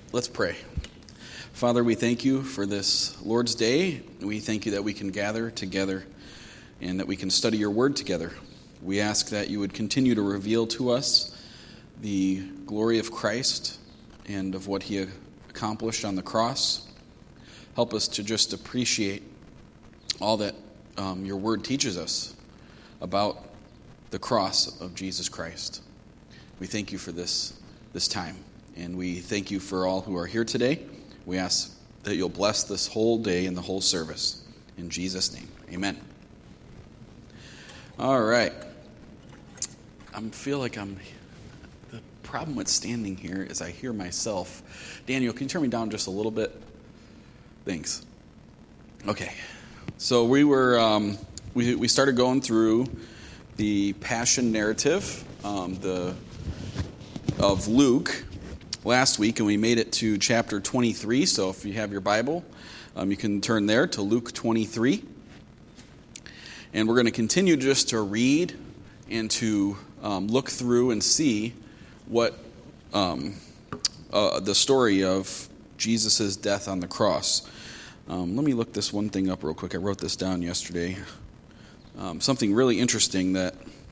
Let's pray. Father, we thank you for this Lord's Day. We thank you that we can gather together and that we can study your word together. We ask that you would continue to reveal to us the glory of Christ and of what he accomplished on the cross. Help us to just appreciate all that your word teaches us about the cross of Jesus Christ. We thank you for this time, and we thank you for all who are here today. We ask that you'll bless this whole day and the whole service. In Jesus' name, amen. All right. The problem with standing here is I hear myself. Daniel, can you turn me down just a little bit? Thanks. Okay. So we started going through the Passion narrative of Luke last week, and we made it to chapter 23. So if you have your Bible, you can turn there to Luke 23. And we're going to continue just to read and to look through and see what the story of Jesus' death on the cross. Let me look this one thing up real quick. I wrote this down yesterday. Something really interesting that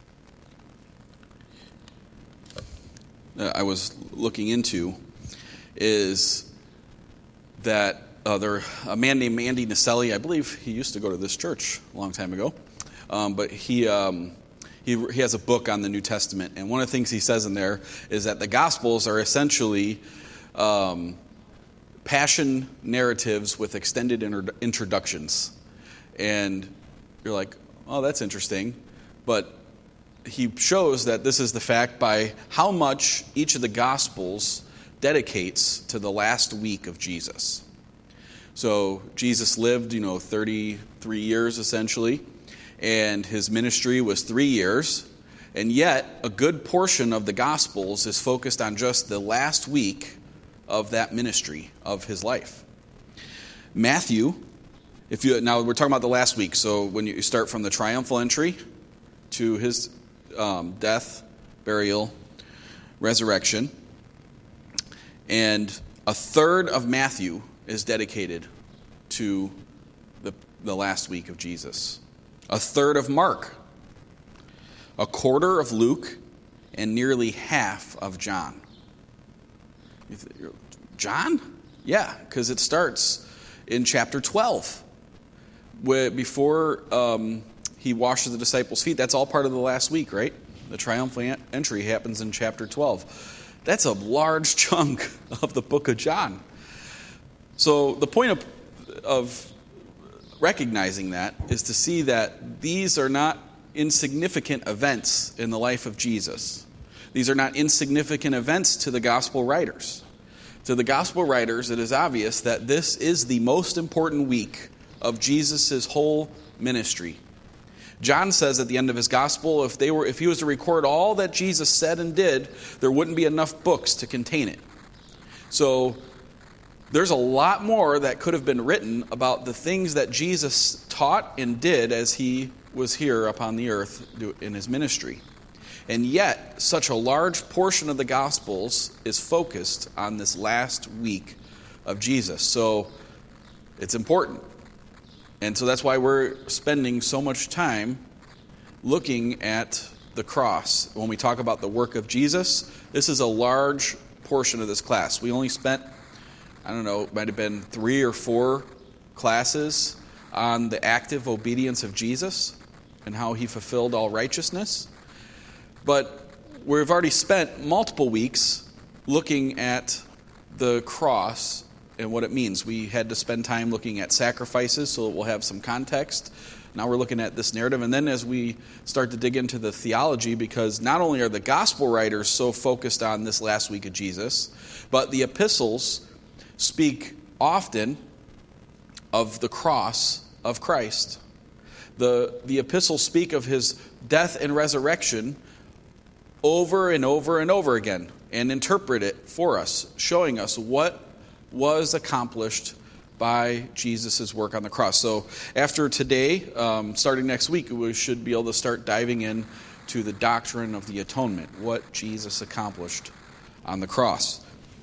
I was looking into is that a man named Andy Naselli, I believe he used to go to this church a long time ago, but he has a book on the New Testament, and one of the things he says in there is that the Gospels are essentially passion narratives with extended introductions. And you're like, oh, that's interesting, but he shows that this is the fact by how much each of the Gospels dedicates to the last week of Jesus. So Jesus lived, 33 years essentially, and his ministry was 3 years, and yet a good portion of the Gospels is focused on just the last week of that ministry of his life. Matthew, now we're talking about the last week, so when you start from the triumphal entry to his death, burial, resurrection, and a third of Matthew is dedicated to the last week of Jesus. A third of Mark, a quarter of Luke, and nearly half of John. John? Yeah, because it starts in chapter 12. Before he washes the disciples' feet, that's all part of the last week, right? The triumphal entry happens in chapter 12. That's a large chunk of the book of John. So the point of recognizing that is to see that these are not insignificant events in the life of Jesus. These are not insignificant events to the gospel writers. To the gospel writers, it is obvious that this is the most important week of Jesus' whole ministry. John says at the end of his gospel, if he was to record all that Jesus said and did, there wouldn't be enough books to contain it. So there's a lot more that could have been written about the things that Jesus taught and did as he was here upon the earth in his ministry. And yet, such a large portion of the Gospels is focused on this last week of Jesus. So it's important. And so that's why we're spending so much time looking at the cross. When we talk about the work of Jesus, this is a large portion of this class. We only spent, it might have been 3 or 4 classes on the active obedience of Jesus and how he fulfilled all righteousness. But we've already spent multiple weeks looking at the cross and what it means. We had to spend time looking at sacrifices so that we'll have some context. Now we're looking at this narrative. And then as we start to dig into the theology, because not only are the gospel writers so focused on this last week of Jesus, but the epistles speak often of the cross of Christ. The epistles speak of his death and resurrection over and over and over again and interpret it for us, showing us what was accomplished by Jesus' work on the cross. So after today, starting next week, we should be able to start diving in to the doctrine of the atonement, what Jesus accomplished on the cross.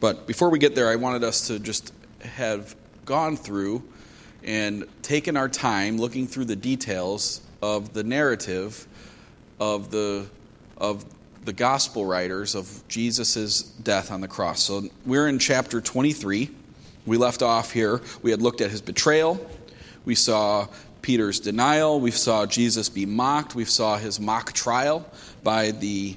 But before we get there, I wanted us to just have gone through and taken our time looking through the details of the narrative of the gospel writers of Jesus' death on the cross. So we're in chapter 23. We left off here. We had looked at his betrayal. We saw Peter's denial. We saw Jesus be mocked. We saw his mock trial by the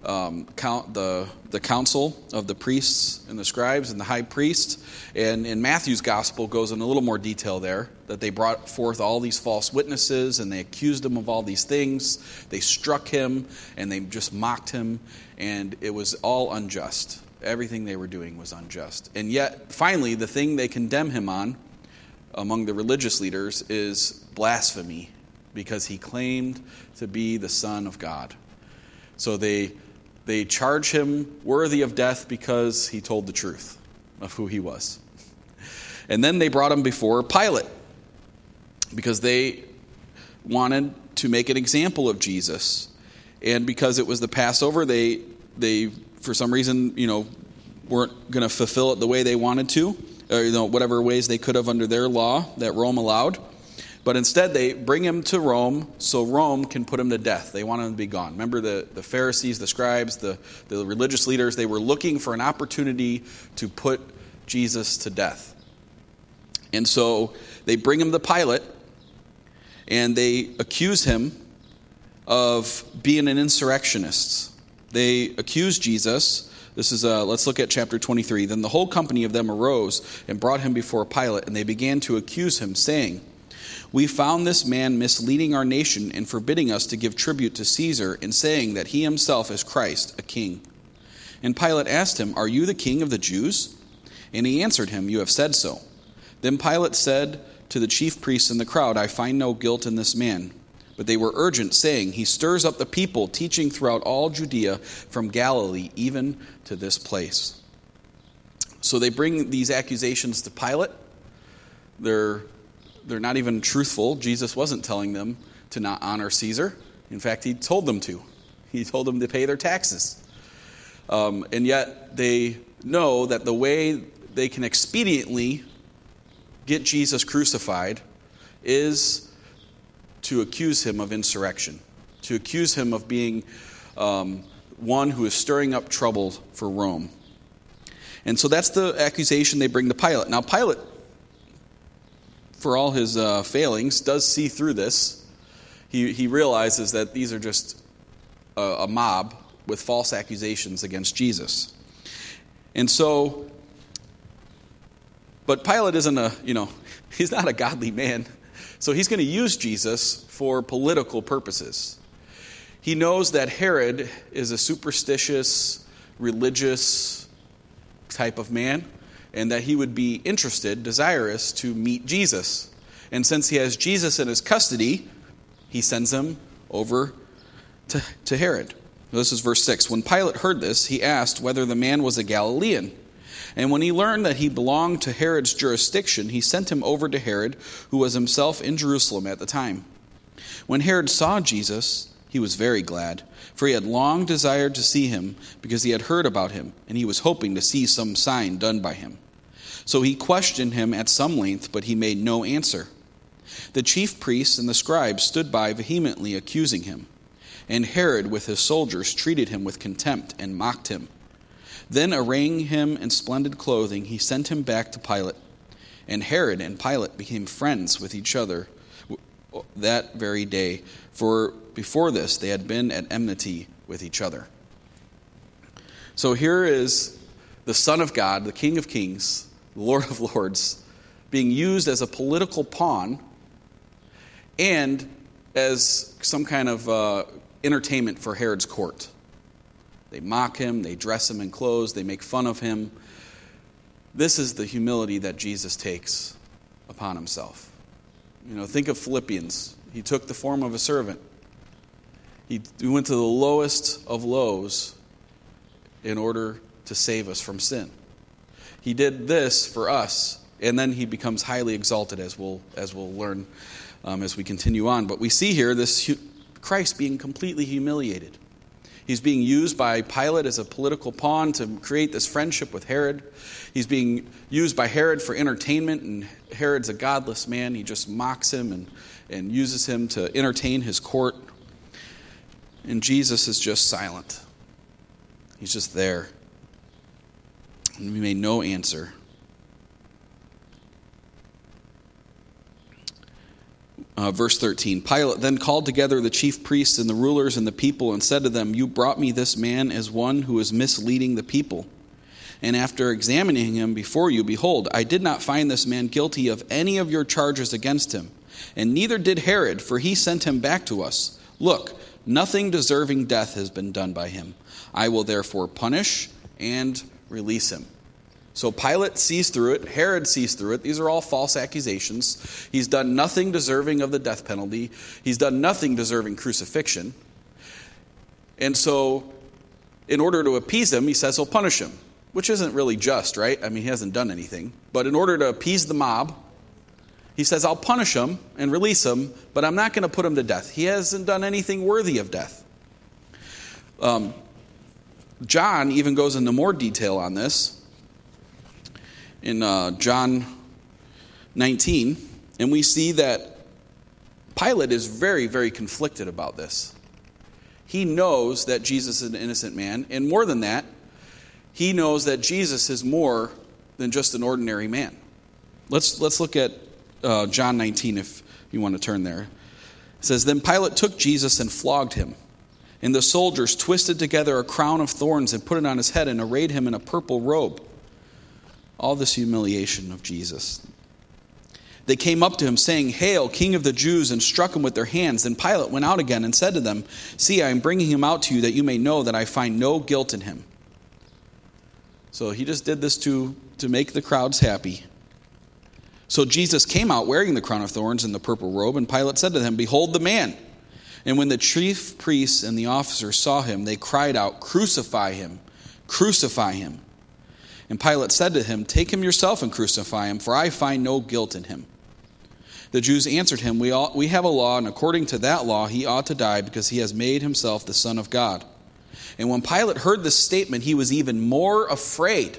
council of the priests and the scribes and the high priest. And in Matthew's gospel goes in a little more detail there, that they brought forth all these false witnesses and they accused him of all these things. They struck him and they just mocked him, and it was all unjust. Everything they were doing was unjust. And yet, finally, the thing they condemn him on among the religious leaders is blasphemy, because he claimed to be the Son of God. So they charge him worthy of death because he told the truth of who he was. And then they brought him before Pilate because they wanted to make an example of Jesus. And because it was the Passover, they for some reason, weren't going to fulfill it the way they wanted to, or whatever ways they could have under their law that Rome allowed. But instead, they bring him to Rome so Rome can put him to death. They want him to be gone. Remember the Pharisees, the scribes, the religious leaders, they were looking for an opportunity to put Jesus to death. And so they bring him to Pilate, and they accuse him of being an insurrectionist. They accuse Jesus. This is let's look at chapter 23. Then the whole company of them arose and brought him before Pilate, and they began to accuse him, saying, "We found this man misleading our nation and forbidding us to give tribute to Caesar, and saying that he himself is Christ, a king." And Pilate asked him, "Are you the king of the Jews?" And he answered him, "You have said so." Then Pilate said to the chief priests and the crowd, "I find no guilt in this man." But they were urgent, saying, "He stirs up the people, teaching throughout all Judea, from Galilee even to this place." So they bring these accusations to Pilate. They're not even truthful. Jesus wasn't telling them to not honor Caesar. In fact, he told them to. He told them to pay their taxes. And yet they know that the way they can expediently get Jesus crucified is to accuse him of insurrection, to accuse him of being one who is stirring up trouble for Rome. And so that's the accusation they bring to Pilate. Now, Pilate, for all his failings, does see through this. He realizes that these are just a mob with false accusations against Jesus. And so, but Pilate isn't he's not a godly man. So he's going to use Jesus for political purposes. He knows that Herod is a superstitious, religious type of man, and that he would be interested, desirous to meet Jesus. And since he has Jesus in his custody, he sends him over to Herod. This is verse 6. When Pilate heard this, he asked whether the man was a Galilean. And when he learned that he belonged to Herod's jurisdiction, he sent him over to Herod, who was himself in Jerusalem at the time. When Herod saw Jesus, he was very glad, for he had long desired to see him, because he had heard about him, and he was hoping to see some sign done by him. So he questioned him at some length, but he made no answer. The chief priests and the scribes stood by vehemently accusing him, and Herod with his soldiers treated him with contempt and mocked him. Then, arraying him in splendid clothing, he sent him back to Pilate. And Herod and Pilate became friends with each other that very day, for before this they had been at enmity with each other. So here is the Son of God, the King of Kings, the Lord of Lords, being used as a political pawn and as some kind of entertainment for Herod's court. They mock him, they dress him in clothes, they make fun of him. This is the humility that Jesus takes upon himself. Think of Philippians. He took the form of a servant. He went to the lowest of lows in order to save us from sin. He did this for us, and then he becomes highly exalted, as we'll learn as we continue on. But we see here this Christ being completely humiliated. He's being used by Pilate as a political pawn to create this friendship with Herod. He's being used by Herod for entertainment, and Herod's a godless man. He just mocks him and uses him to entertain his court. And Jesus is just silent. He's just there. And we made no answer. Verse 13, Pilate then called together the chief priests and the rulers and the people and said to them, "You brought me this man as one who is misleading the people. And after examining him before you, behold, I did not find this man guilty of any of your charges against him. And neither did Herod, for he sent him back to us. Look, nothing deserving death has been done by him. I will therefore punish and release him." So Pilate sees through it. Herod sees through it. These are all false accusations. He's done nothing deserving of the death penalty. He's done nothing deserving crucifixion. And so in order to appease him, he says he'll punish him, which isn't really just, right? I mean, he hasn't done anything. But in order to appease the mob, he says, I'll punish him and release him, but I'm not going to put him to death. He hasn't done anything worthy of death. John even goes into more detail on this in John 19, and we see that Pilate is very, very conflicted about this. He knows that Jesus is an innocent man, and more than that, he knows that Jesus is more than just an ordinary man. Let's look at John 19 if you want to turn there. It says, Then Pilate took Jesus and flogged him. And the soldiers twisted together a crown of thorns and put it on his head and arrayed him in a purple robe. All this humiliation of Jesus. They came up to him saying, Hail, King of the Jews, and struck him with their hands. Then Pilate went out again and said to them, See, I am bringing him out to you that you may know that I find no guilt in him. So he just did this to make the crowds happy. So Jesus came out wearing the crown of thorns and the purple robe, and Pilate said to them, Behold the man. And when the chief priests and the officers saw him, they cried out, Crucify him, crucify him. And Pilate said to him, Take him yourself and crucify him, for I find no guilt in him. The Jews answered him, We have a law, and according to that law he ought to die, because he has made himself the Son of God. And when Pilate heard this statement, he was even more afraid.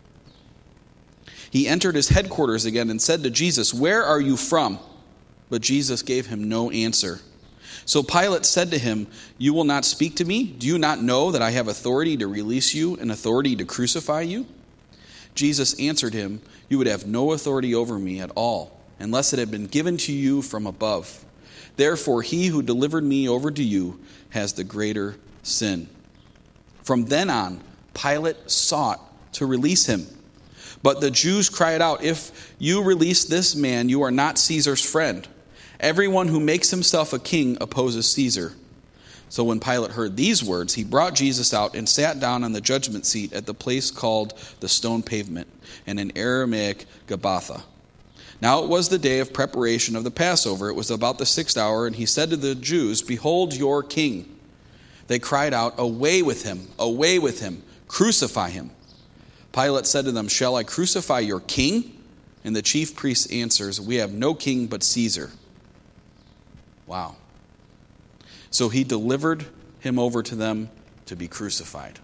He entered his headquarters again and said to Jesus, Where are you from? But Jesus gave him no answer. So Pilate said to him, You will not speak to me? Do you not know that I have authority to release you and authority to crucify you? Jesus answered him, You would have no authority over me at all, unless it had been given to you from above. Therefore, he who delivered me over to you has the greater sin. From then on, Pilate sought to release him. But the Jews cried out, If you release this man, you are not Caesar's friend. Everyone who makes himself a king opposes Caesar. So when Pilate heard these words, he brought Jesus out and sat down on the judgment seat at the place called the Stone Pavement, and in Aramaic, Gabbatha. Now it was the day of preparation of the Passover. It was about the 6th hour, and he said to the Jews, Behold your king. They cried out, Away with him, crucify him. Pilate said to them, Shall I crucify your king? And the chief priest answers, We have no king but Caesar. Wow. So he delivered him over to them to be crucified.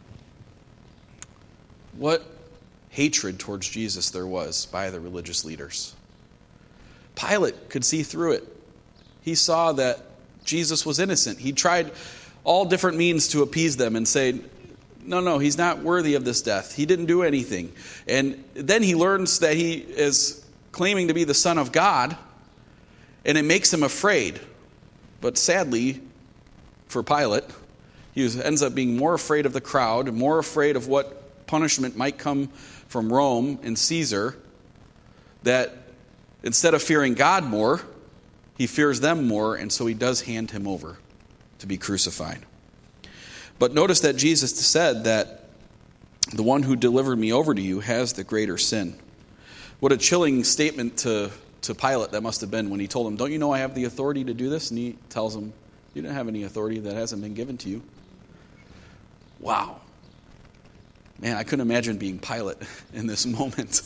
What hatred towards Jesus there was by the religious leaders. Pilate could see through it. He saw that Jesus was innocent. He tried all different means to appease them and say, No, he's not worthy of this death. He didn't do anything. And then he learns that he is claiming to be the Son of God, and it makes him afraid. But sadly, for Pilate, he ends up being more afraid of the crowd, more afraid of what punishment might come from Rome and Caesar, that instead of fearing God more, he fears them more, and so he does hand him over to be crucified. But notice that Jesus said that the one who delivered me over to you has the greater sin. What a chilling statement to Pilate that must have been when he told him, Don't you know I have the authority to do this? And he tells him, You don't have any authority that hasn't been given to you. Wow. Man, I couldn't imagine being Pilate in this moment.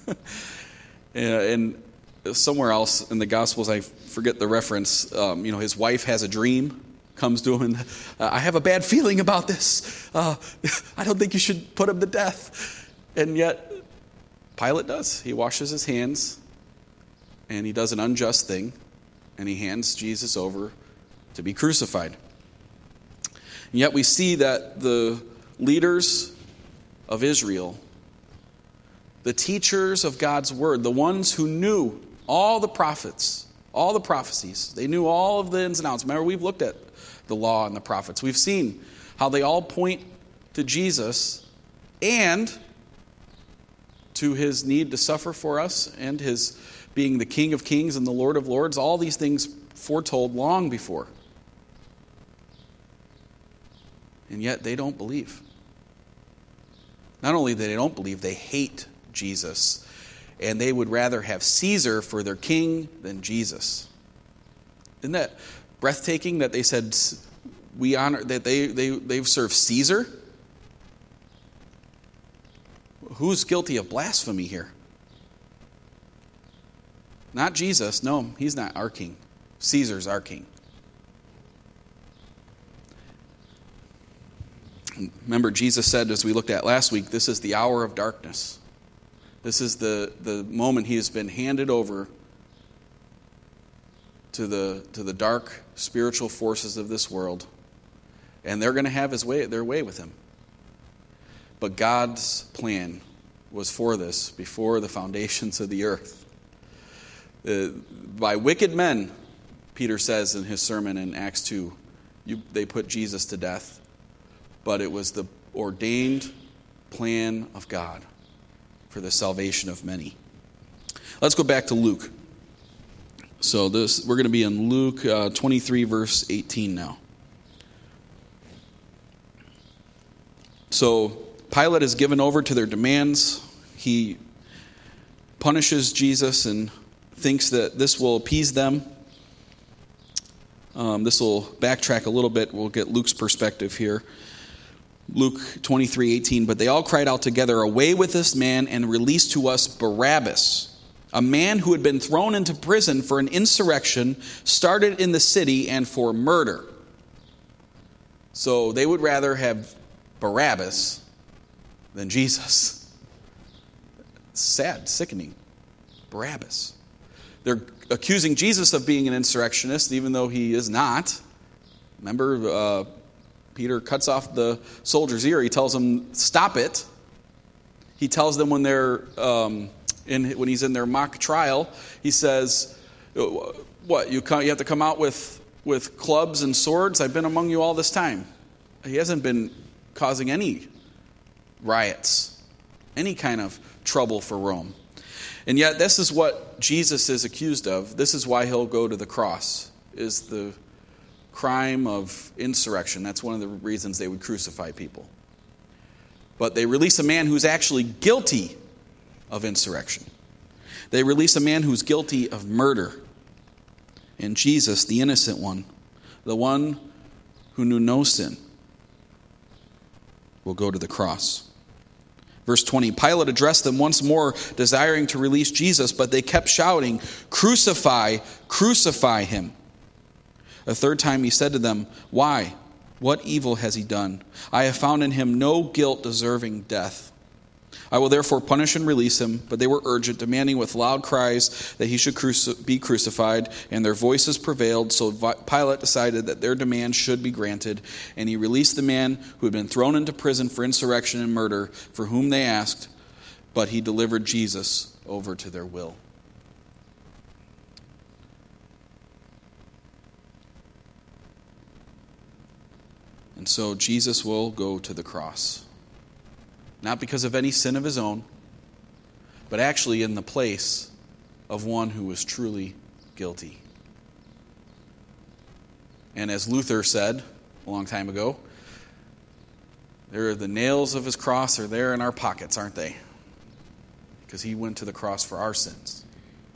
And somewhere else in the Gospels, I forget the reference, his wife has a dream, comes to him and, I have a bad feeling about this. I don't think you should put him to death. And yet, Pilate does. He washes his hands, and he does an unjust thing, and he hands Jesus over to be crucified. And yet we see that the leaders of Israel, the teachers of God's word, the ones who knew all the prophets, all the prophecies, they knew all of the ins and outs. Remember, we've looked at the law and the prophets. We've seen how they all point to Jesus and to his need to suffer for us and his being the King of Kings and the Lord of Lords, all these things foretold long before. And yet they don't believe. Not only that they don't believe, they hate Jesus. And they would rather have Caesar for their king than Jesus. Isn't that breathtaking that they said we honor that they've served Caesar? Who's guilty of blasphemy here? Not Jesus. No, he's not our king. Caesar's our king. Remember, Jesus said, as we looked at last week, this is the hour of darkness. This is the moment he has been handed over to the dark spiritual forces of this world. And they're going to have their way with him. But God's plan was for this before the foundations of the earth. By wicked men, Peter says in his sermon in Acts 2, they put Jesus to death. But it was the ordained plan of God for the salvation of many. Let's go back to Luke. So we're going to be in Luke 23, verse 18 now. So Pilate is given over to their demands. He punishes Jesus and thinks that this will appease them. This will backtrack a little bit. We'll get Luke's perspective here. Luke 23:18, but they all cried out together, away with this man and release to us Barabbas, a man who had been thrown into prison for an insurrection started in the city and for murder. So they would rather have Barabbas than Jesus. Sad, sickening. Barabbas. They're accusing Jesus of being an insurrectionist, even though he is not. Remember, Peter cuts off the soldier's ear. He tells them, stop it. He tells them when when he's in their mock trial, he says, what, you have to come out with clubs and swords? I've been among you all this time. He hasn't been causing any riots, any kind of trouble for Rome. And yet this is what Jesus is accused of. This is why he'll go to the cross, is the crime of insurrection. That's one of the reasons they would crucify people. But they release a man who's actually guilty of insurrection. They release a man who's guilty of murder. And Jesus, the innocent one, the one who knew no sin, will go to the cross. Verse 20, Pilate addressed them once more, desiring to release Jesus, but they kept shouting, crucify, crucify him. A third time he said to them, why? What evil has he done? I have found in him no guilt deserving death. I will therefore punish and release him. But they were urgent, demanding with loud cries that he should be crucified, and their voices prevailed. So Pilate decided that their demand should be granted, and he released the man who had been thrown into prison for insurrection and murder, for whom they asked, but he delivered Jesus over to their will. And so Jesus will go to the cross. Not because of any sin of his own, but actually in the place of one who was truly guilty. And as Luther said a long time ago, the nails of his cross are there in our pockets, aren't they? Because he went to the cross for our sins.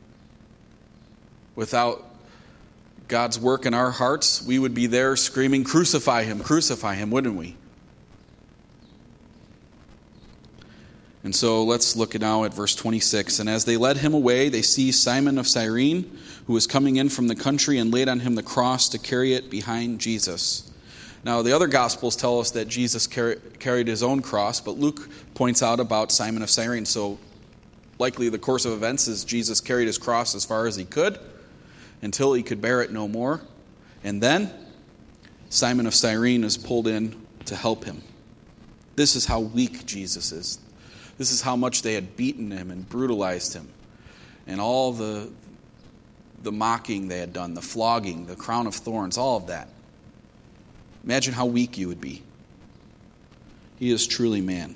Without God's work in our hearts, we would be there screaming, crucify him, wouldn't we? And so let's look now at verse 26. And as they led him away, they seized Simon of Cyrene, who was coming in from the country, and laid on him the cross to carry it behind Jesus. Now, the other Gospels tell us that Jesus carried his own cross, but Luke points out about Simon of Cyrene. So likely the course of events is Jesus carried his cross as far as he could until he could bear it no more. And then Simon of Cyrene is pulled in to help him. This is how weak Jesus is. This is how much they had beaten him and brutalized him. And all the mocking they had done, the flogging, the crown of thorns, all of that. Imagine how weak you would be. He is truly man.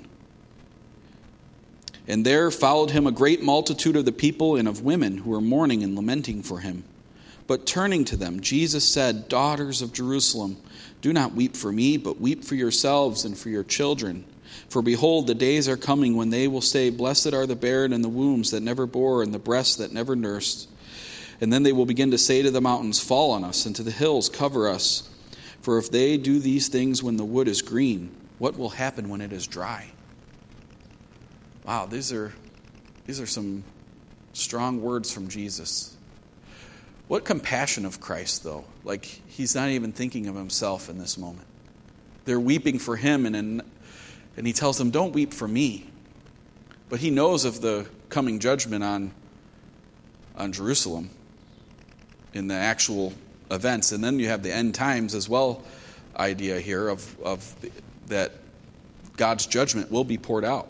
And there followed him a great multitude of the people and of women who were mourning and lamenting for him. But turning to them, Jesus said, "Daughters of Jerusalem, do not weep for me, but weep for yourselves and for your children. For behold, the days are coming when they will say, Blessed are the barren and the wombs that never bore and the breasts that never nursed. And then they will begin to say to the mountains, Fall on us, and to the hills, cover us. For if they do these things when the wood is green, what will happen when it is dry?" Wow, these are some strong words from Jesus. What compassion of Christ, though. Like, he's not even thinking of himself in this moment. They're weeping for him, and he tells them, don't weep for me. But he knows of the coming judgment on Jerusalem in the actual events. And then you have the end times as well idea here of that God's judgment will be poured out.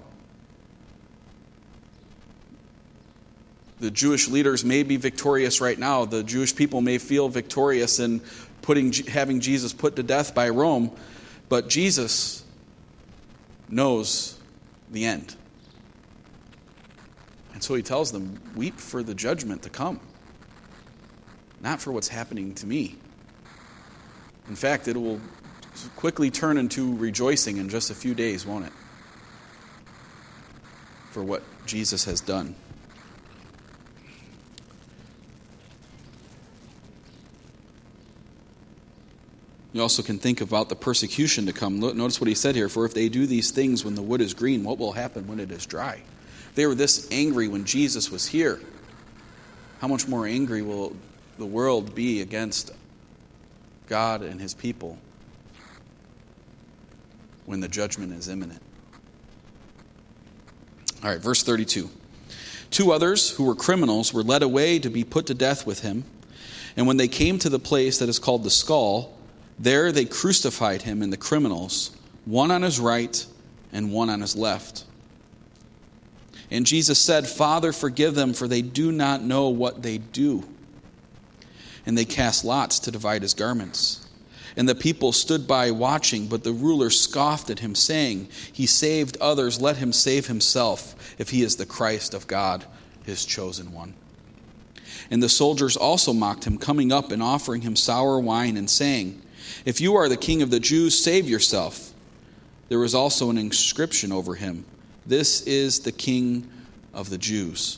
The Jewish leaders may be victorious right now. The Jewish people may feel victorious in having Jesus put to death by Rome, but Jesus knows the end. And so he tells them, weep for the judgment to come, not for what's happening to me. In fact, it will quickly turn into rejoicing in just a few days, won't it? For what Jesus has done. You also can think about the persecution to come. Notice what he said here. For if they do these things when the wood is green, what will happen when it is dry? They were this angry when Jesus was here. How much more angry will the world be against God and his people when the judgment is imminent? All right, verse 32. 2 others who were criminals were led away to be put to death with him. And when they came to the place that is called the Skull, there they crucified him and the criminals, one on his right and one on his left. And Jesus said, Father, forgive them, for they do not know what they do. And they cast lots to divide his garments. And the people stood by watching, but the ruler scoffed at him, saying, He saved others, let him save himself, if he is the Christ of God, his chosen one. And the soldiers also mocked him, coming up and offering him sour wine and saying, If you are the king of the Jews, save yourself. There was also an inscription over him, This is the King of the Jews.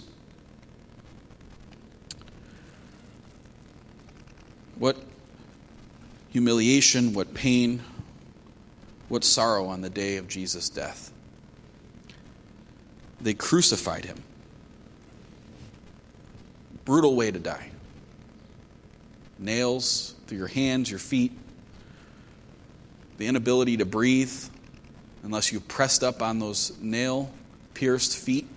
What humiliation, what pain, what sorrow on the day of Jesus' death. They crucified him. Brutal way to die. Nails through your hands, your feet. The inability to breathe unless you pressed up on those nail-pierced feet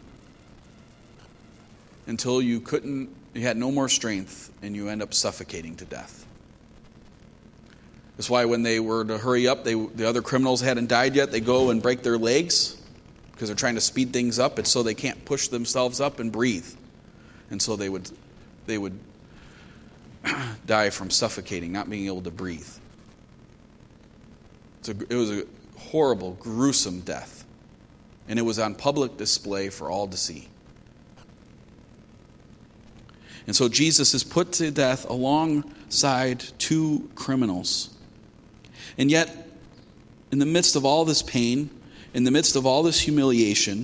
until you had no more strength and you end up suffocating to death. That's why when they were to hurry up, the other criminals hadn't died yet, they go and break their legs because they're trying to speed things up, and so they can't push themselves up and breathe. And so they would die from suffocating, not being able to breathe. It was a horrible, gruesome death. And it was on public display for all to see. And so Jesus is put to death alongside 2 criminals. And yet, in the midst of all this pain, in the midst of all this humiliation,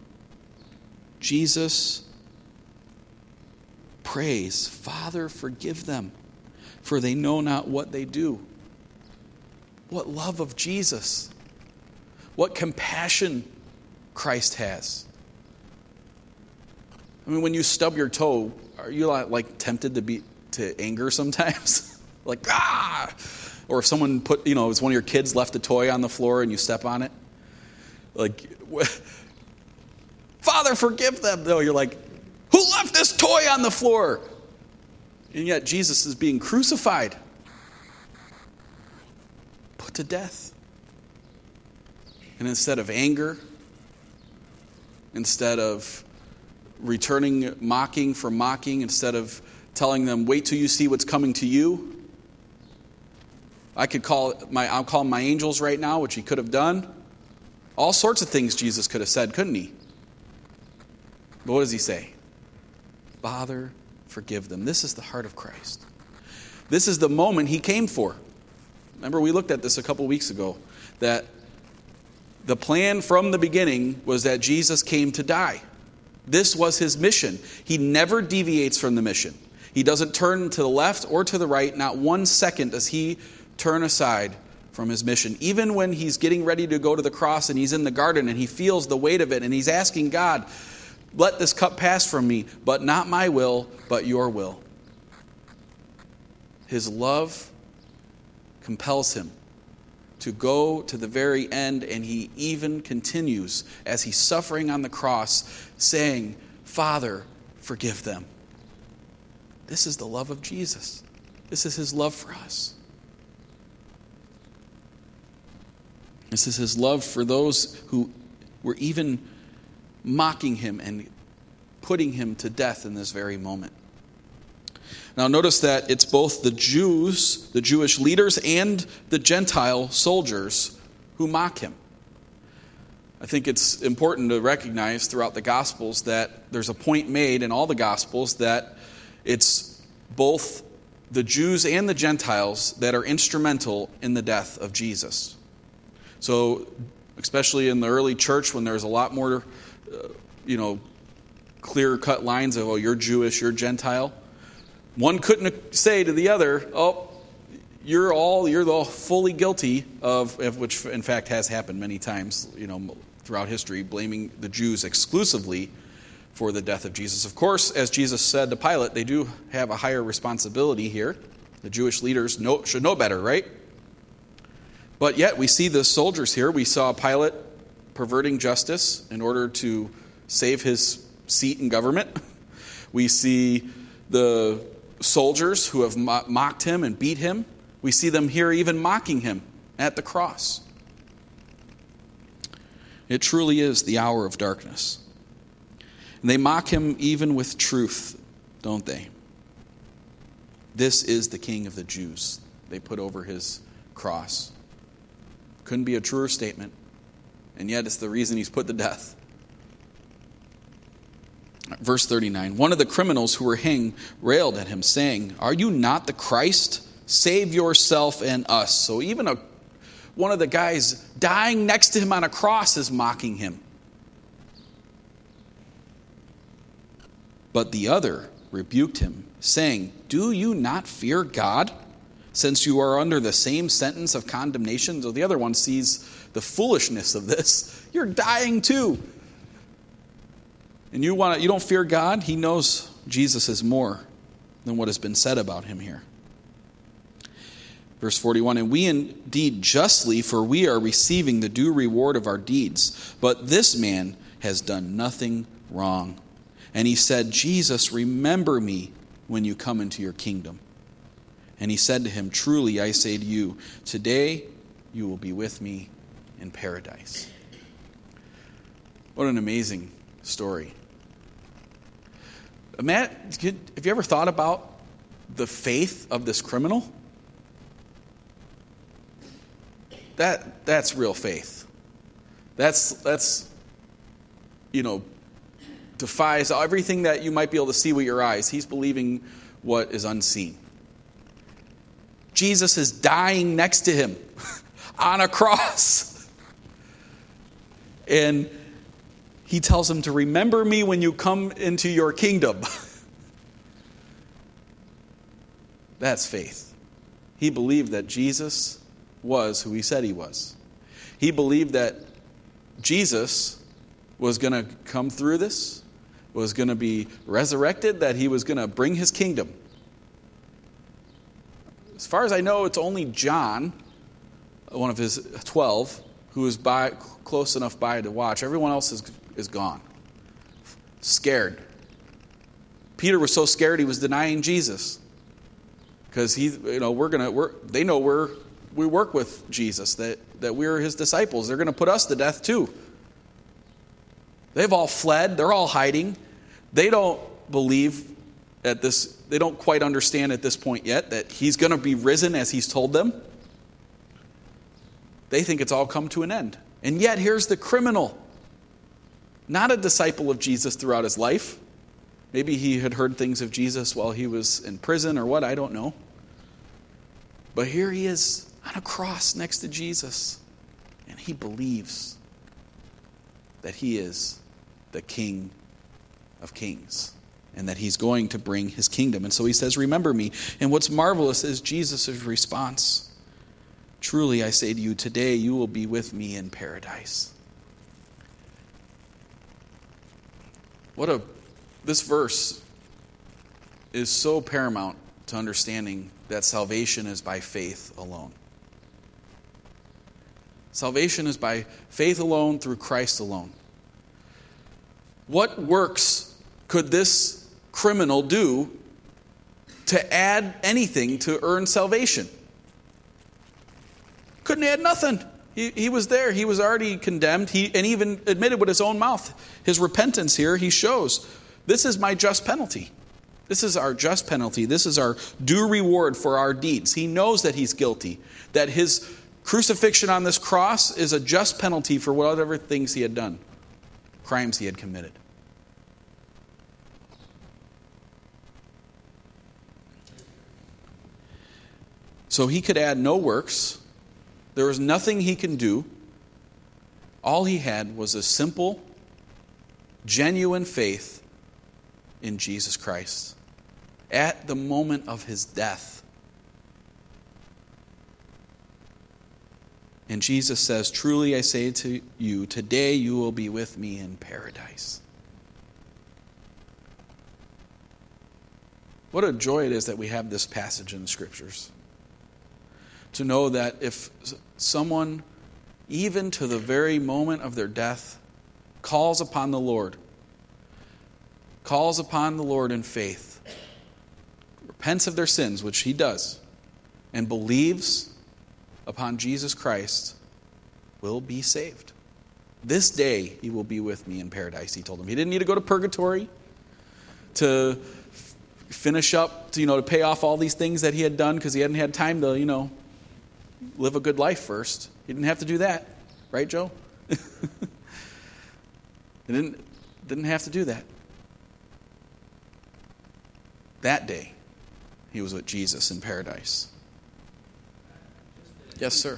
Jesus prays, Father, forgive them, for they know not what they do. What love of Jesus. What compassion Christ has. I mean, when you stub your toe, are you like tempted to anger sometimes? Like, ah! Or if someone if one of your kids left a toy on the floor and you step on it, like, Father, forgive them. No, you're like, who left this toy on the floor? And yet Jesus is being crucified, put to death. And instead of anger, instead of returning mocking for mocking, instead of telling them, wait till you see what's coming to you, I'll call my angels right now, which he could have done. All sorts of things Jesus could have said, couldn't he? But what does he say? Father, forgive them. This is the heart of Christ. This is the moment he came for. Remember, we looked at this a couple weeks ago, that the plan from the beginning was that Jesus came to die. This was his mission. He never deviates from the mission. He doesn't turn to the left or to the right. Not 1 second does he turn aside from his mission. Even when he's getting ready to go to the cross and he's in the garden and he feels the weight of it and he's asking God, let this cup pass from me, but not my will, but your will. His love compels him to go to the very end, and he even continues as he's suffering on the cross, saying, Father, forgive them. This is the love of Jesus. This is his love for us. This is his love for those who were even mocking him and putting him to death in this very moment. Now notice that it's both the Jews, the Jewish leaders, and the Gentile soldiers who mock him. I think it's important to recognize throughout the Gospels that there's a point made in all the Gospels that it's both the Jews and the Gentiles that are instrumental in the death of Jesus. So, especially in the early church when there's a lot more, clear-cut lines of, oh, you're Jewish, you're Gentile. One couldn't say to the other, oh, you're all fully guilty of which in fact has happened many times, throughout history, blaming the Jews exclusively for the death of Jesus. Of course, as Jesus said to Pilate, they do have a higher responsibility here. The Jewish leaders should know better, right? But yet we see the soldiers here. We saw Pilate perverting justice in order to save his seat in government. We see the soldiers who have mocked him and beat him. We see them here even mocking him at the cross. It truly is the hour of darkness. And they mock him even with truth, don't they? This is the King of the Jews. They put over his cross. Couldn't be a truer statement, and yet it's the reason he's put to death. Verse 39, one of the criminals who were hanged railed at him, saying, "Are you not the Christ? Save yourself and us." So even one of the guys dying next to him on a cross is mocking him. But the other rebuked him, saying, "Do you not fear God, since you are under the same sentence of condemnation?" So the other one sees the foolishness of this. You're dying too. And you don't fear God? He knows Jesus is more than what has been said about him here. Verse 41, and we indeed justly, for we are receiving the due reward of our deeds. But this man has done nothing wrong. And he said, Jesus, remember me when you come into your kingdom. And he said to him, truly I say to you, today you will be with me in paradise. What an amazing story. Matt, have you ever thought about the faith of this criminal? That's real faith. That's defies everything that you might be able to see with your eyes. He's believing what is unseen. Jesus is dying next to him on a cross. And he tells him to remember me when you come into your kingdom. That's faith. He believed that Jesus was who he said he was. He believed that Jesus was going to come through this, was going to be resurrected, that he was going to bring his kingdom. As far as I know, it's only John, one of his 12, who is close enough by to watch. Everyone else is gone. Scared. Peter was so scared he was denying Jesus. Because they know we work with Jesus, that we're his disciples. They're going to put us to death too. They've all fled. They're all hiding. They don't believe at this. They don't quite understand at this point yet that he's going to be risen as he's told them. They think it's all come to an end. And yet here's the criminal. Not a disciple of Jesus throughout his life. Maybe he had heard things of Jesus while he was in prison or what, I don't know. But here he is on a cross next to Jesus. And he believes that he is the King of Kings. And that he's going to bring his kingdom. And so he says, remember me. And what's marvelous is Jesus' response. Truly I say to you, today you will be with me in paradise. This verse is so paramount to understanding that salvation is by faith alone. Salvation is by faith alone through Christ alone. What works could this criminal do to add anything to earn salvation? Couldn't add nothing. He was there. He was already condemned. And even admitted with his own mouth. His repentance here, he shows, this is my just penalty. This is our just penalty. This is our due reward for our deeds. He knows that he's guilty. That his crucifixion on this cross is a just penalty for whatever things he had done. Crimes he had committed. So he could add no works. There was nothing he can do. All he had was a simple, genuine faith in Jesus Christ. At the moment of his death. And Jesus says, truly I say to you, today you will be with me in paradise. What a joy it is that we have this passage in the Scriptures. To know that if someone, even to the very moment of their death, calls upon the Lord in faith, repents of their sins, which he does, and believes upon Jesus Christ, will be saved. This day he will be with me in paradise, he told him. He didn't need to go to purgatory to finish up, to pay off all these things that he had done because he hadn't had time to, live a good life first. He didn't have to do that. Right, Joe? He didn't have to do that. That day, he was with Jesus in paradise. Yes, sir.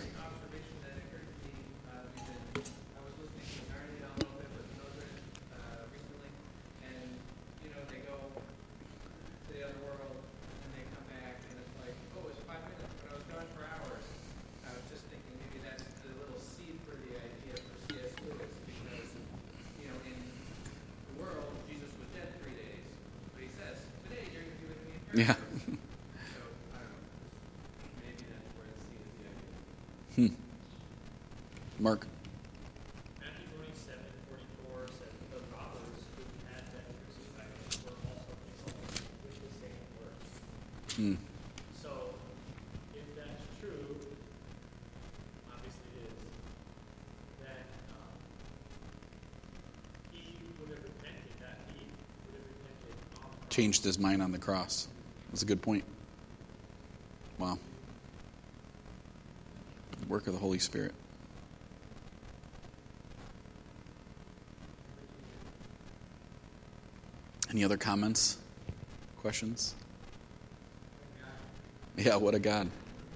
Yeah. Mark. Matthew 27:44 says, the robbers who had been crucified were also consulted with the same words. So, if that's true, obviously it is, that he would have repented, that he would have repented. Changed his mind on the cross. That's a good point. Wow. The work of the Holy Spirit. Any other comments? Questions? Yeah, what a God.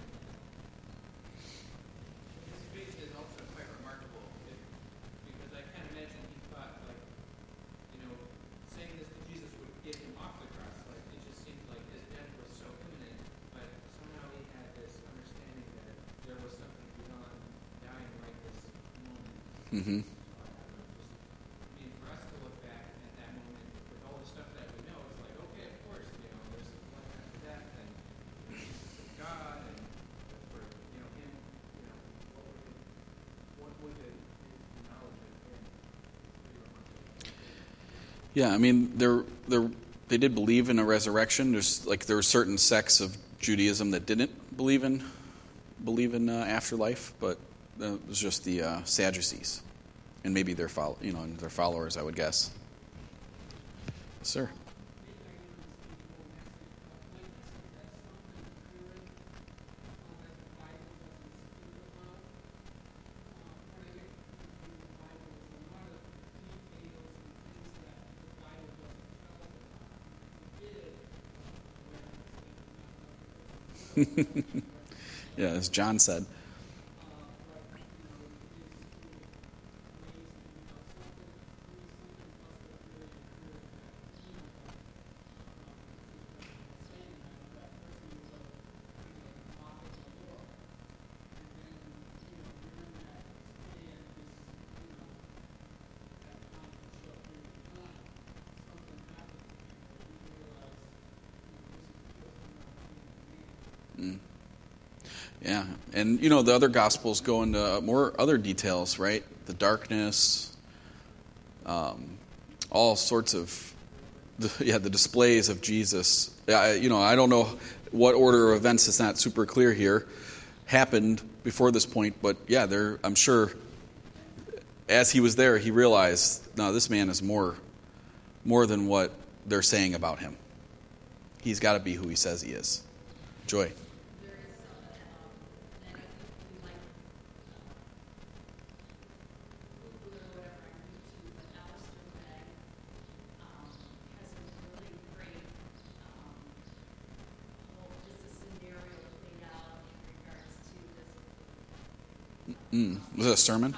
His faith is also quite remarkable, because I can't imagine he thought, saying this to Jesus would get him off the cross. It just seemed like his death was so imminent, but somehow he had this understanding that there was something beyond dying right this moment. Mm-hmm. So I don't know, just being Yeah, I mean, they did believe in a resurrection. There were certain sects of Judaism that didn't believe in afterlife, but it was just the Sadducees, and maybe their followers, I would guess. Sir. Yeah, as John said. Yeah, and the other Gospels go into more other details, right? The darkness, all sorts of, the displays of Jesus. I don't know what order of events, it's not super clear here, happened before this point, but yeah, I'm sure as he was there, he realized, no, this man is more than what they're saying about him. He's got to be who he says he is. Joy. Was it a sermon?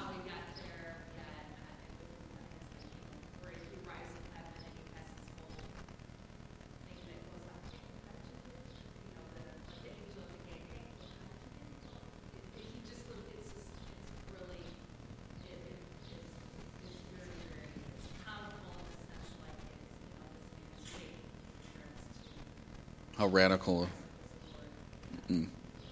How radical. It's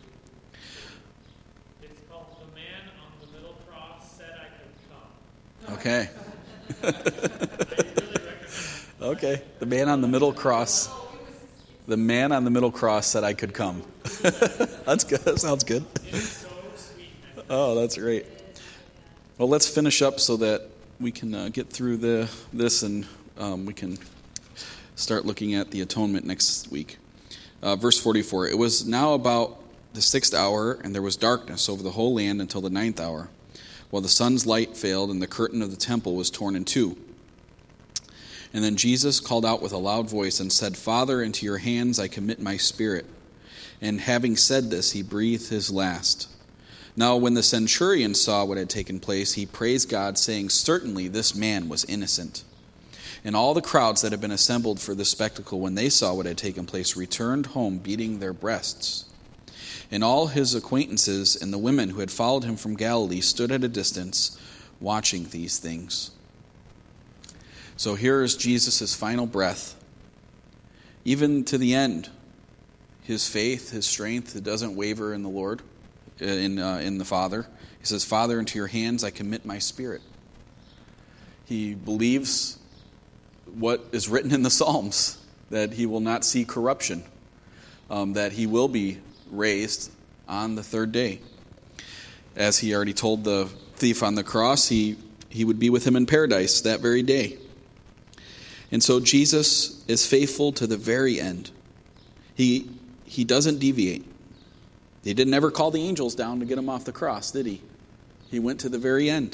called The Man on the Middle Cross Said I Could Come. Okay. I really recommend Okay. The man on the middle cross. The man on the middle cross said I could come. That's good. That sounds good. it. It's so sweet. Oh, that's great. Well, let's finish up so that we can get through this and we can start looking at the atonement next week. Verse 44, it was now about the 6th hour, and there was darkness over the whole land until the 9th hour, while the sun's light failed, and the curtain of the temple was torn in two. And then Jesus called out with a loud voice and said, Father, into your hands I commit my spirit. And having said this, he breathed his last. Now when the centurion saw what had taken place, he praised God, saying, Certainly this man was innocent. And all the crowds that had been assembled for this spectacle, when they saw what had taken place, returned home beating their breasts. And all his acquaintances and the women who had followed him from Galilee stood at a distance, watching these things. So here is Jesus' final breath. Even to the end, his faith, his strength, it doesn't waver in the Lord, in the Father. He says, Father, into your hands I commit my spirit. He believes what is written in the Psalms, that he will not see corruption, that he will be raised on the third day. As he already told the thief on the cross, he would be with him in paradise that very day. And so Jesus is faithful to the very end. He doesn't deviate. He didn't ever call the angels down to get him off the cross, did he? He went to the very end.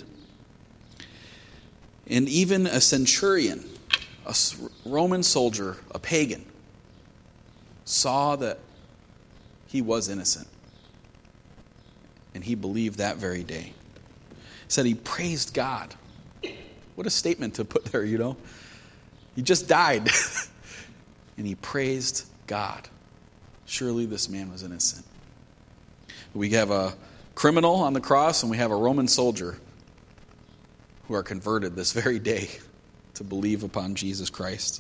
And even a centurion, a Roman soldier, a pagan, saw that he was innocent. And he believed that very day. He said he praised God. What a statement to put there, He just died. And he praised God. Surely this man was innocent. We have a criminal on the cross and we have a Roman soldier who are converted this very day to believe upon Jesus Christ.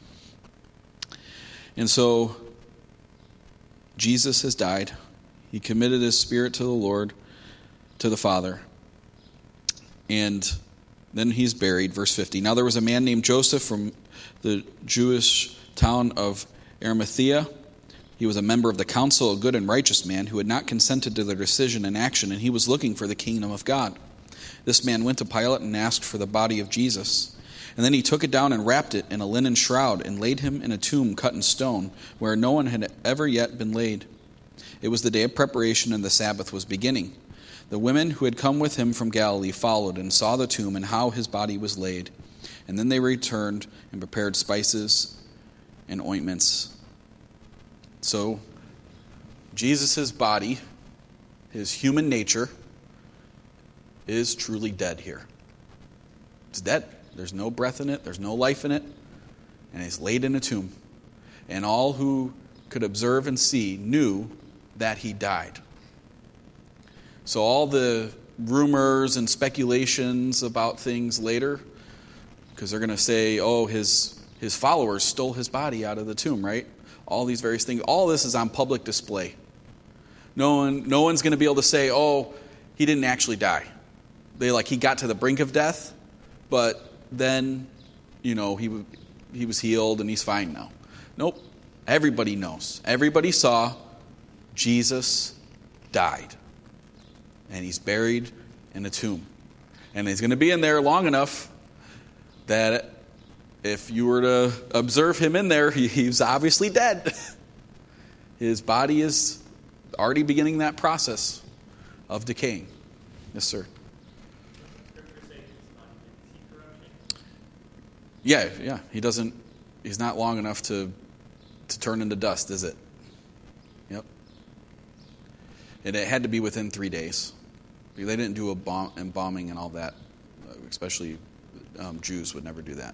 And so Jesus has died. He committed his spirit to the Lord, to the Father. And Then he's buried. Verse 50. Now there was a man named Joseph from the Jewish town of Arimathea. He was a member of the council, a good and righteous man who had not consented to their decision and action, and he was looking for the kingdom of God. This man went to Pilate and asked for the body of Jesus. And then he took it down and wrapped it in a linen shroud and laid him in a tomb cut in stone, where no one had ever yet been laid. It was the day of preparation, and the Sabbath was beginning. The women who had come with him from Galilee followed and saw the tomb and how his body was laid. And then they returned and prepared spices and ointments. So, Jesus' body, his human nature, is truly dead here. It's dead. There's no breath in it. There's no life in it. And he's laid in a tomb. And all who could observe and see knew that he died. So all the rumors and speculations about things later, because they're going to say, oh, his followers stole his body out of the tomb, right? All these various things. All this is on public display. No one's going to be able to say, oh, he didn't actually die. He got to the brink of death, but then, he was healed and he's fine now. Nope. Everybody knows. Everybody saw Jesus died. And he's buried in a tomb. And he's going to be in there long enough that if you were to observe him in there, he's obviously dead. His body is already beginning that process of decaying. Yes, sir. Yeah. He's not long enough to turn into dust, is it? Yep. And it had to be within 3 days. They didn't do embalming and all that. Especially Jews would never do that.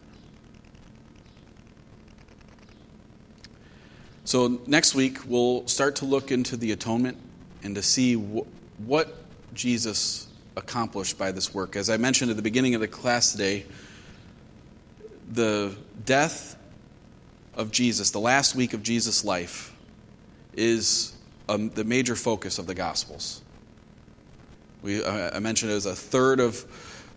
So next week, we'll start to look into the atonement and to see what Jesus accomplished by this work. As I mentioned at the beginning of the class today, the death of Jesus, the last week of Jesus' life, is the major focus of the Gospels. I mentioned it was a third of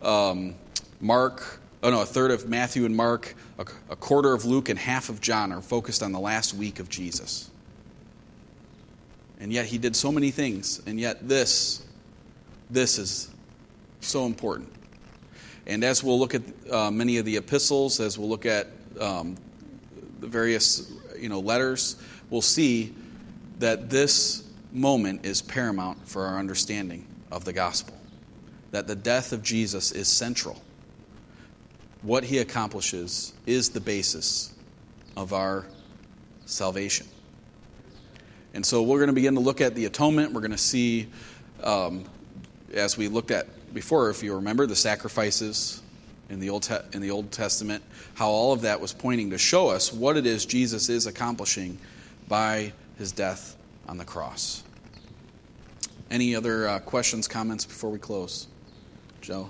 a third of Matthew and Mark, a quarter of Luke, and half of John are focused on the last week of Jesus. And yet he did so many things, and yet this is so important. And as we'll look at many of the epistles, as we'll look at the various letters, we'll see that this moment is paramount for our understanding of the gospel. That the death of Jesus is central. What he accomplishes is the basis of our salvation. And so we're going to begin to look at the atonement. We're going to see, as we looked at before, if you remember, the sacrifices in the Old Testament, how all of that was pointing to show us what it is Jesus is accomplishing by his death on the cross. Any other questions, comments before we close? Joe?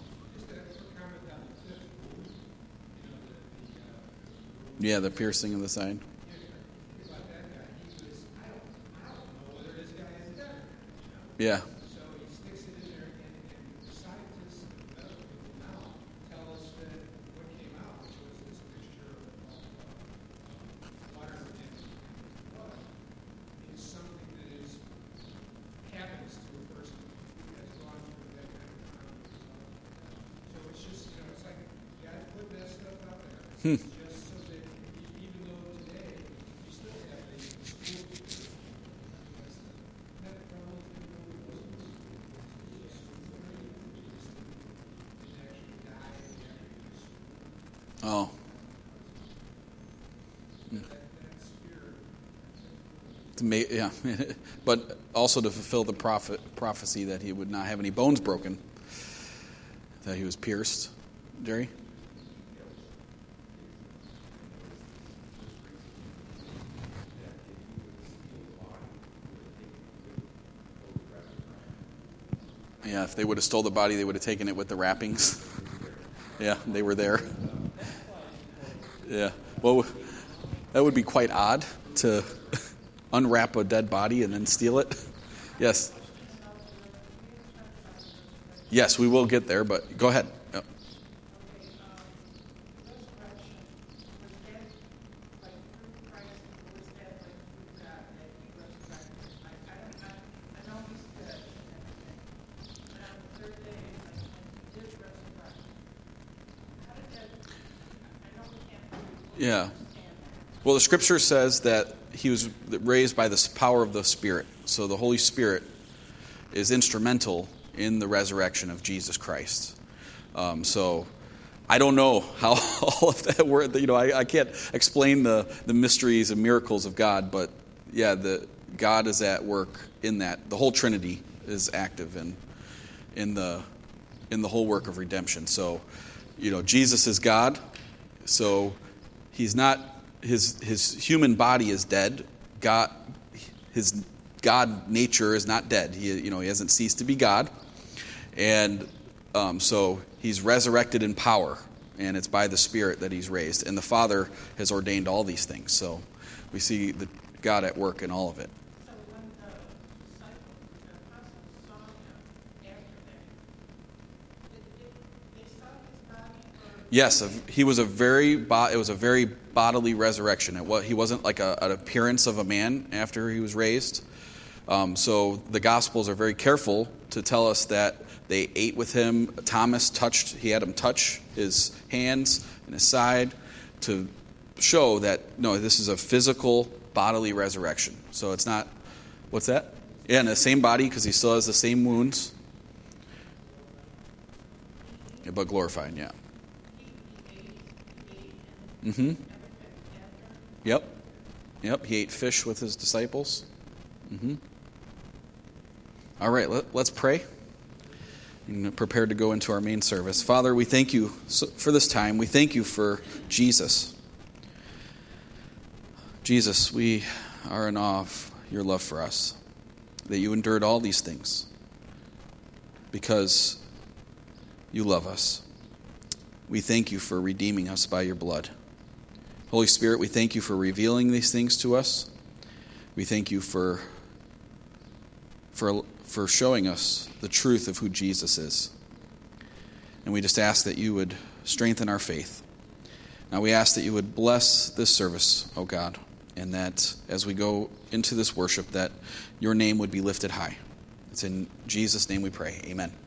Yeah, the piercing of the side. Yeah. So he sticks it in there, and the scientists and the medical people now tell us that what came out, which was this mixture of water and blood, is something that happens to a person who has gone through that kind of trauma. So it's just, it's like God put that stuff out there. Just so that even though today you still have the school teachers, Oh. Yeah, but also to fulfill the prophecy that he would not have any bones broken, that he was pierced. Jerry? Yeah, if they would have stole the body, they would have taken it with the wrappings. Yeah, they were there. Yeah, well, that would be quite odd to unwrap a dead body and then steal it. Yes. Yes, we will get there, but go ahead. Yep. Yeah. Well, the scripture says that he was raised by the power of the Spirit. So the Holy Spirit is instrumental in the resurrection of Jesus Christ. So I don't know how all of that worked. I can't explain the mysteries and miracles of God, but yeah, God is at work in that. The whole Trinity is active in the whole work of redemption. So, Jesus is God. So he's not, his human body is dead. His God nature is not dead. He hasn't ceased to be God. And so he's resurrected in power, and it's by the Spirit that he's raised. And the Father has ordained all these things. So we see God at work in all of it. So when the apostles saw him after that, they saw his body? Yes, it was a very bodily resurrection. He wasn't like an appearance of a man after he was raised. So the Gospels are very careful to tell us that they ate with him. He had him touch his hands and his side to show that, no, this is a physical, bodily resurrection. So it's not, what's that? Yeah, in the same body, because he still has the same wounds. Yeah, but glorified, yeah. Mm-hmm. Yep, he ate fish with his disciples. Mm-hmm. All right, let's pray. And prepared to go into our main service. Father, we thank you for this time. We thank you for Jesus. Jesus, we are in awe of your love for us, that you endured all these things because you love us. We thank you for redeeming us by your blood. Holy Spirit, we thank you for revealing these things to us. We thank you for showing us the truth of who Jesus is. And we just ask that you would strengthen our faith. Now we ask that you would bless this service, O God, and that as we go into this worship, that your name would be lifted high. It's in Jesus' name we pray. Amen.